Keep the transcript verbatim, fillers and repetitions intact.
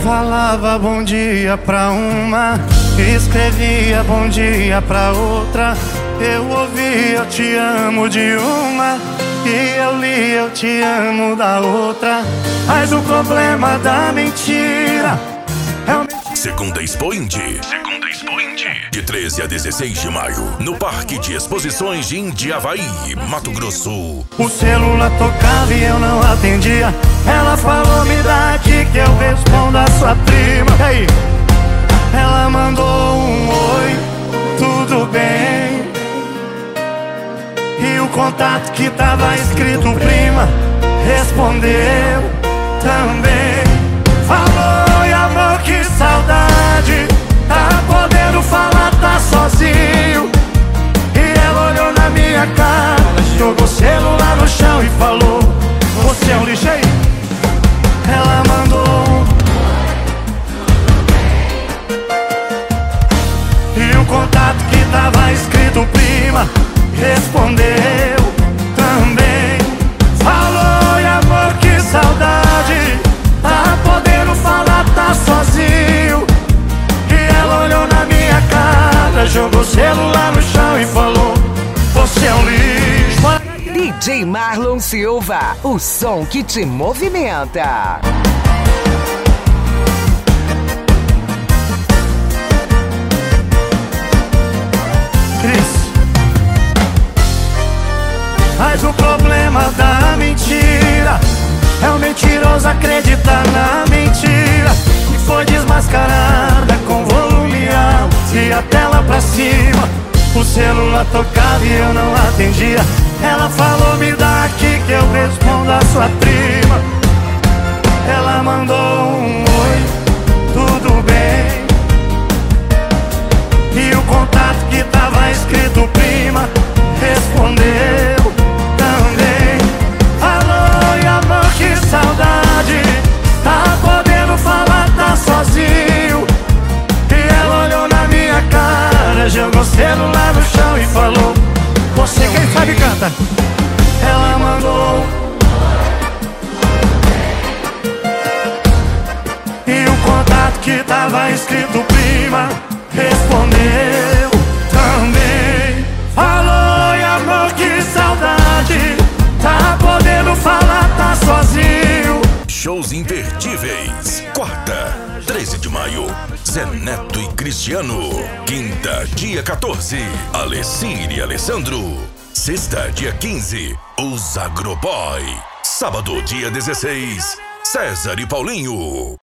Falava bom dia pra uma, escrevia bom dia pra outra. Eu ouvia eu te amo de uma, e eu li eu te amo da outra. Mas o problema da mentira é o Segunda Expo Indy. Segunda Expo Indy. De treze a dezesseis de maio, no Parque de Exposições de Indiavaí, Mato Grosso. O celular tocava e eu não atendia. Ela falou, me dá aqui que eu respondo a sua prima. E aí? Ela mandou um oi, tudo bem? E o contato que tava escrito prima respondeu também. Falou, e amor, que saudade, tá podendo falar, tá sozinho. E ela olhou na minha cara, jogou o celular no chão e falou, você é um lixo aí? Ela mandou e o contato que tava escrito prima respondeu também. Falou, e amor, que saudade, tá podendo falar, tá sozinho. E ela olhou na minha cara, jogou o celular no chão e falou, você é um lixo. D J Marlon Silva, o som que te movimenta. Cris. Mas o problema da mentira é o mentiroso acreditar na mentira, que foi desmascarada com volume alto e a tela pra cima. O celular tocava e eu não atendia. Ela falou, me dá aqui que eu respondo a sua prima. Ela mandou um oi, tudo bem? E o contato que tava escrito prima respondeu também. Falou, e amor, que saudade, tá podendo falar, tá sozinho. E ela olhou na minha cara, jogou o celular no chão e falou, você quem sabe canta. Ela mandou e o contato que tava escrito prima respondeu também. Falou, e amor, que saudade, tá podendo falar, tá sozinho. Shows imperdíveis. Quarta, treze de maio, Zé Neto e Cristiano. Quinta, dia quatorze, Alessir e Alessandro. Sexta, dia quinze, os Agroboy. Sábado, dia dezesseis, César e Paulinho.